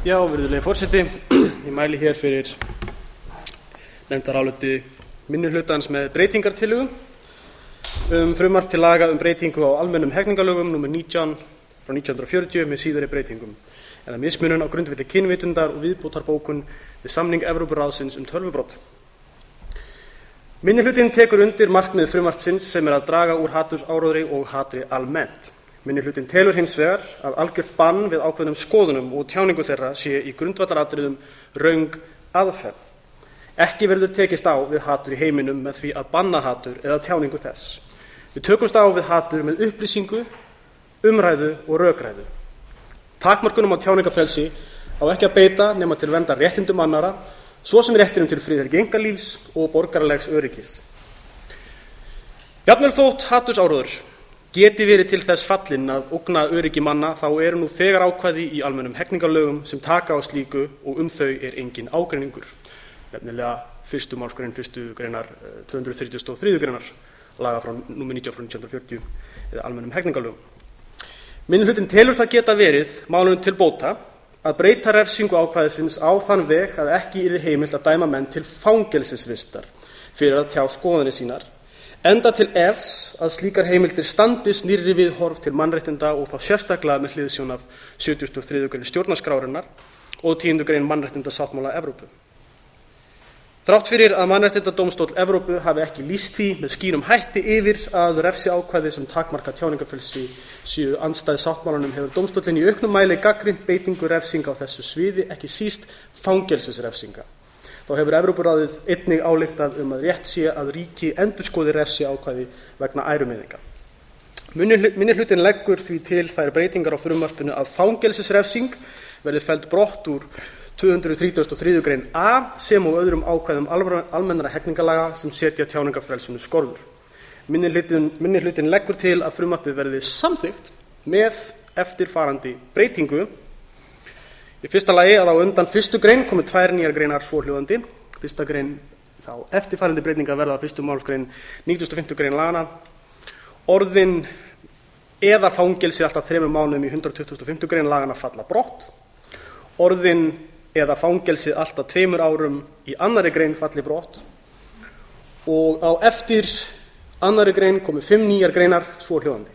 Já, virðulegi forseti, ég mæli hér fyrir nefndaráliti minnihlutans með breytingartillögum frumvarp til laga breytingu á almennum hegningarlögum númer 19/1940 með síðari breytingum eða mismunun á grundvelli kynvitundar og viðbótarbókun við samning Evrópuráðsins tölvubrot. Minnihlutinn tekur undir markmið frumvarpsins sem að draga úr hatursáróðri og hatri almennt. Minnihlutinn telur hins vegar að algjört bann við ákveðnum skoðunum og tjáningu þeirra sé í grundvallaratriðum röng aðferð. Ekki verður tekist á við hatur í heiminum með því að banna hatur eða tjáningu þess. Við tökumst á við hatur með upplýsingu, umræðu og rökræðu. Takmörkunum á tjáningarfrelsi á ekki að beita nema til verndar réttindum annarra, svo sem réttinum til friðhelgi einkalífs og borgaralegs öryggis. Jafnvel þótt hatursáróður geti verið til þess fallinn að ógna öryggi manna, þá eru nú þegar ákvæði í almennum hegningarlögum sem taka á slíku og þau enginn ágreiningur. Nefnilega 1. málsgrein 1. greinar 233. greinar laga frá númer 19/1940 eða almennum hegningarlögum. Minnihlutinn telur það geta verið málinu til bóta að breyta refsingu ákvæðisins á þann veg að ekki yrði heimilt að dæma menn til fangelsisvistar fyrir að tjá skoðanir sínar, enda til efs að slíkar heimildir standist nýrri viðhorf til mannréttinda og þá sérstaklega með hliðsjón af 73. grein stjórnarskrárinnar og 10. grein mannréttindasáttmála Evrópu. Þrátt fyrir að Mannréttindadómstóll Evrópu hafi ekki lýst því með skýrum hætti yfir að refsiákvæði sem takmarka tjáningarfrelsi séu andstæð sáttmálanum, hefur dómstóllinn í auknum mæli gagnrýnt beitingu refsinga á þessu sviði, ekki síst fangelsisrefsinga. Þá hefur Evrópuráðið einnig ályktað að rétt sé að ríki endurskoði refsiákvæði vegna ærumeiðinga. Minnihlutinn leggur því til þær breytingar á frumvarpinu að fangelsisrefsing verði felld brott úr 233. grein A sem og öðrum ákvæðum almennra hegningarlaga sem setja tjáningarfrelsinu skorður. Minnihlutinn leggur til að frumvarpið verði samþykkt með eftirfarandi breytingu. Í fyrsta lagi að á undan 1. grein komi 2 nýjar greinar svohljóðandi. 1. grein, þá eftirfarandi breytingar verða 1. málsgrein 95. grein lagana. Orðin eða fangelsi allt að 3 mánuðum í 125. grein lagana falla brott. Orðin eða fangelsi allt að 2 árum í 2. grein falli brott. Og á eftir 2. grein komi 5 nýjar greinar svohljóðandi.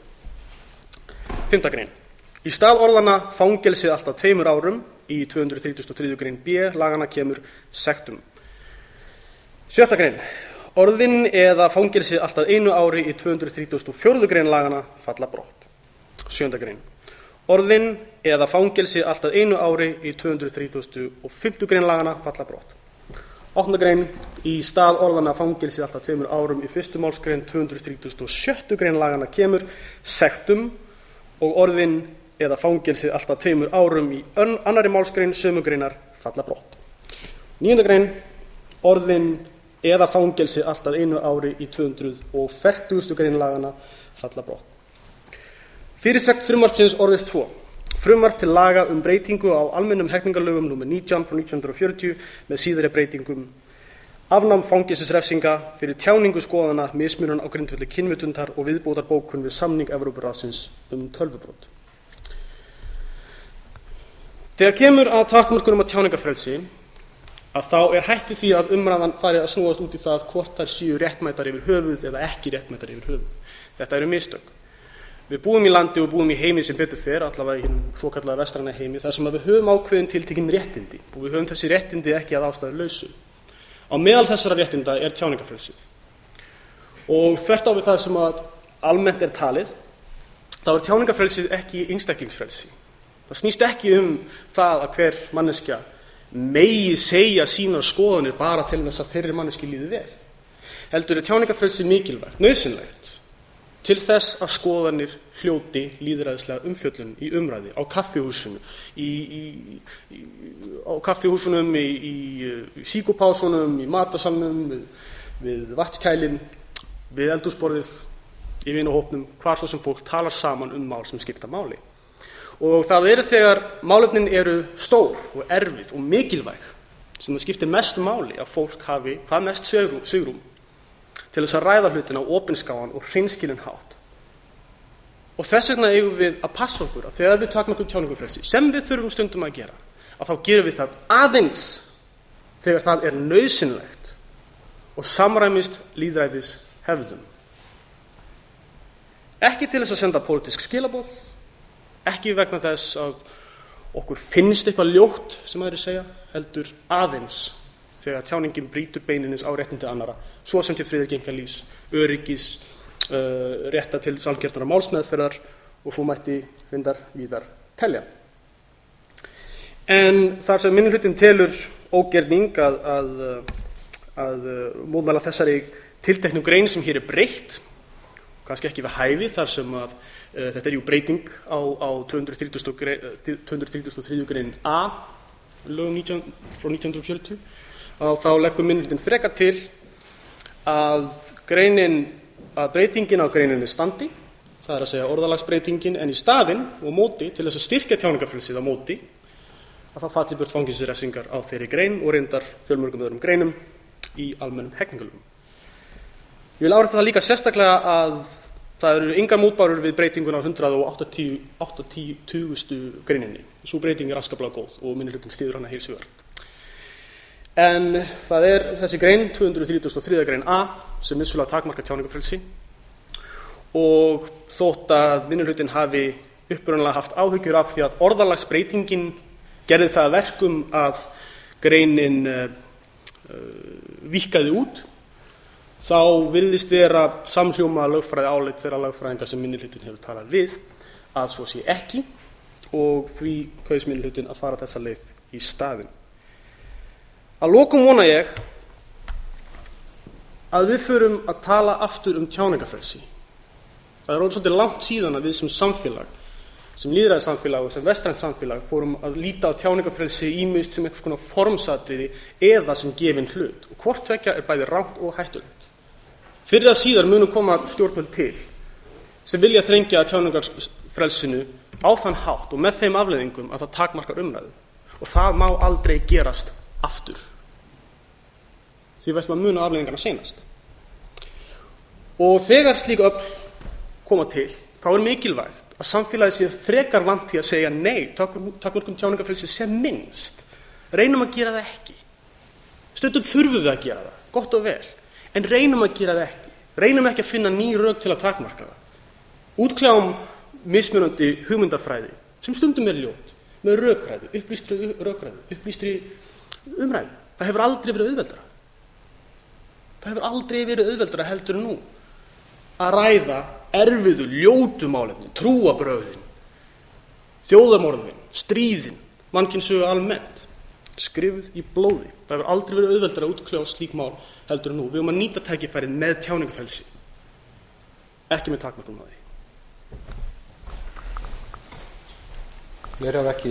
5. grein. Í stað orðanna fangelsi allt að 2 árum í 233. grein B lagana kemur sektum. 7. grein. Orðin eða fangelsi allt að 1 ári í 234. grein lagana falla brott. 7. grein. Orðin eða fangelsi allt að 1 ári í 235. grein lagana falla brott. 8. grein. Í stað orðanna fangelsi allt að 2 árum í 1. málsgrein 237. grein lagana kemur sektum og orðin eða fangelsi allt að 2 árum í 2. málsgrein sömu greinar falla brott. 9. grein. Orðin eða fangelsi allt að 1 ári í 240. grein lagana falla brott. Fyrirsögn frumvarpsins orðist svo: frumvarp til laga breytingu á almennum hegningarlögum númer 19/1940 með síðari breytingum, afnám fangelsisrefsinga fyrir tjáningu skoðana, mismunun á grundvelli kynvitundar og viðbótarbókun við samning Evrópuráðsins tölvubrot. Þegar kemur að takmörkunum á tjáningarfrelsi, að þá hætt því að umræðan fari að snúast út í það hvort þær séu réttmætar yfir höfuð eða ekki réttmætar yfir höfuð. Þetta eru mistök. Við búum í landi og búum í heimi sem betur fer, allavega í hinum svokallaða vestræna heimi, þar sem við höfum ákveðin tiltekin réttindi og við höfum þessi réttindi ekki að ástæðulausu. Á meðal þessara réttinda tjáningarfrelsið. Og þvert á við það sem að almennt talið, þá tjáningarfrelsið ekki einstaklingsfrelsi. Það snýst ekki það að hver manneskja megi segja sínar skoðanir bara til þess að þeirri manneskju líði vel. Heldur tjáningarfrelsið mikilvægt, nauðsynlegt, til þess að skoðanir hljóti lýðræðislega umfjöllun í umræði, á kaffihúsunum, í síkupásunum, í matasalnum, við vatnskælin, við eldhúsborðið, í vinahópnum, hvar svo sem fólk talar saman mál sem skipta máli. Og það þegar málefnin eru stór og erfið og mikilvæg sem það skiptir mestu máli að fólk hafi hvað mest svigrúm til þess að ræða hlutina á opinskáan og hreinskilinn hátt. Og þess vegna eigum við að passa okkur að þegar við takmarkum tjáningarfrelsi, sem við þurfum stundum að gera, að þá gerum við það aðeins þegar það er nauðsynlegt og samræmist lýðræðishefðum. Ekki til þess að senda pólitísk skilaboð, ekki vegna þess að okkur finnst eitthvað ljótt sem aðrir segja, heldur aðeins þegar tjáningin brýtur beinlínis á réttindi annarra, svo sem til friðhelgi einkalífs, öryggis, rétta til sanngjarnrar málsmeðferðar og svo mætti reyndar víðar telja. En þar sem minnihlutinn telur ógerning að mótmæla þessari tilteknu grein sem hér er breytt, kannski ekki við hæfi þar sem að þetta er jú breyting á 233. grein A lögum frá 1940, þá leggur minnihlutinn frekar til að breytingin á greininni standi, það er að segja orðalagsbreytingin, en í staðinn og móti til þess að styrkja tjáningarfrelsið á móti að það falli burt fangelsisrefsingar á þeirri grein og reyndar fjölmörgum öðrum greinum í almennum hegningarlögum. Ég vil árétta það líka sérstaklega að það eru engar mótbárur við breytinguna á 180. greininni. Sú breyting er afskaplega góð og minnihlutinn styður hana heils hugar. En það er þessi grein, 233. grein A, sem vissulega takmarkar tjáningarfrelsi, og þótt að minnihlutinn hafi upprunalega haft áhyggjur af því að orðalagsbreytingin gerði það að verkum að greinin víkkaði út, þá virðist vera samhljóma lögfræði álit þeirra lögfræðinga sem minnihlutinn hefur talað við að svo sé ekki, og því kaus minnihlutinn að fara þessa leið í staðinn. Að lokum vona ég að við förum að tala aftur tjáningarfrelsi. Það er orðið svolítið langt síðan að við sem samfélag, sem lýðræðissamfélag og sem vestrænt samfélag fórum að líta á tjáningarfrelsi ýmist sem einhvers konar formsatriði eða sem gefinn hlut, og hvort tveggja er bæði rangt og hættulegt. Fyrir að síðar munu koma stjórnvöld til sem vilja þrengja tjáningarfrelsinu á þann hátt og með þeim afleiðingum að það takmarkar umræðu, og það má aldrei gerast aftur. Því við ætlum að muna afleiðingarna seinast. Og þegar slík öfl koma til, þá er mikilvægt að samfélagið sé frekar vant til að segja nei, takmörkum tjáningarfrelsi sem minnst. Reynum að gera það ekki. Stundum þurfum við að gera það, gott og vel, en reynum að gera það ekki. Reynum ekki að finna ný rök til að takmarka það. Útkljám mismunandi hugmyndafræði, sem stundum er ljót, með rökræðu, upplýstri rökræðu, upplýstri umræðu. Það hefur aldrei verið auðveldara. Það hefur aldrei verið auðveldara heldur en nú að ræða erfiðu, ljótu málefni, trúarbrögðin, þjóðarmorðin, stríðin, mannkynssögu almennt, skrifuð í blóði. Það hefur aldrei verið auðveldara að útkljá slík mál heldur en nú. Við höfum að nýta tækifærið með tjáningarfrelsi, ekki með takmörkunum á því. Fleiri hafa ekki